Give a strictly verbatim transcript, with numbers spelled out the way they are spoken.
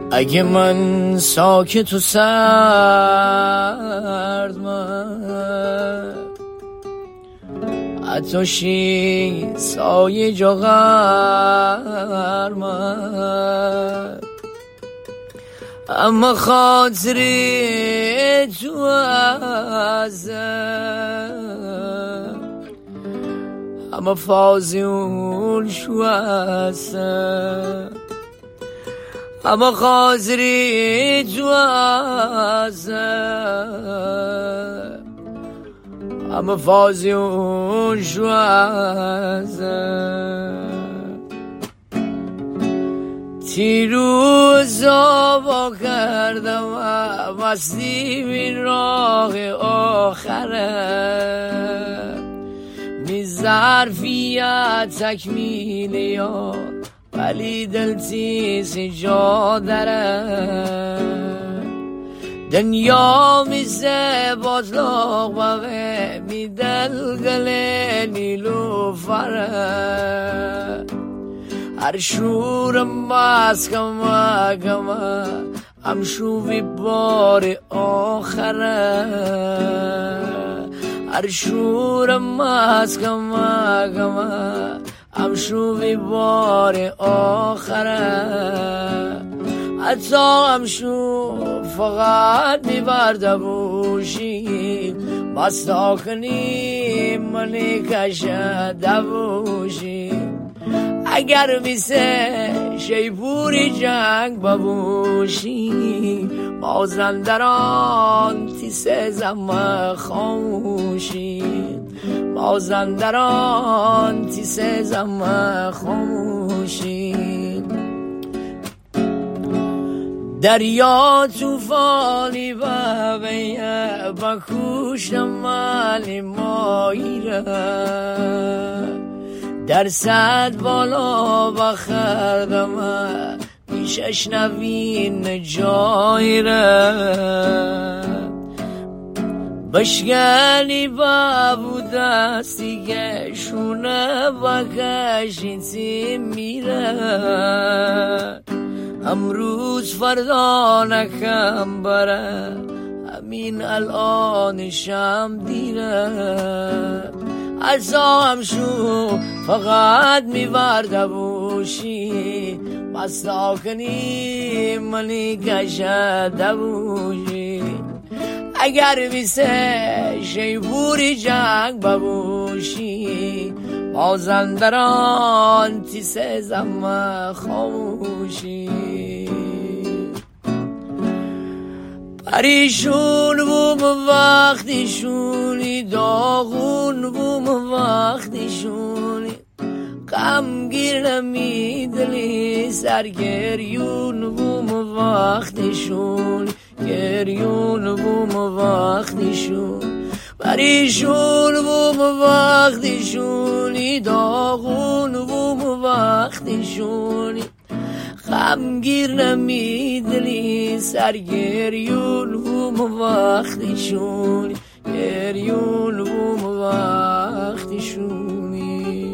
اگه من ساکت و سرد من عطاشی سایه جا غرمد اما خاطری تو ازم اما فازیون شو هستم اما خاطری تو ازم اما فازیون شو ازم تیروزا با کردم مستی بی راه آخره می ظرفیت تکمیل یا ولی دل تیز جا داره دنیا میزه باطلاق بغه می دل گله نیلو فره هر شورم باز کما کما هم شوی بار آخره هر شورم باز کما کما هم شوی بار آخره حتی هم شو فقط میبرده بوشی بستا کنی منی کشده بوشی اگر میسه شیپوری جنگ ببوشی بازن در آن تیسه زم خاموشی بازن در آن تیسه زم خاموشی دریا توفانی و بیه بکوشم مالی مایره در صد بالا بخردم پیشش نوین جایره بشگلی بابو دستی که شونه بکشین سی میره امروز فردا نکم بره همین الان شم دیره ازا هم شو فقط میورده بوشی بستا کنی منی کشده بوشی اگر میسه شیپوری جنگ ببوشی بازن در آن تیسه زم خاموشی پریشون بوم وقتی شونی داغون بوم وقتی شونی غمگیر نمیدلی سرگریون بوم وقتی شونی گریون بوم وقتی شون پریشون بوم وقتی شونی داغون بوم وقتی شونی غمگیر نمیدلی سرگریون بوم وقتی شونی گریون بوم وقتی شونی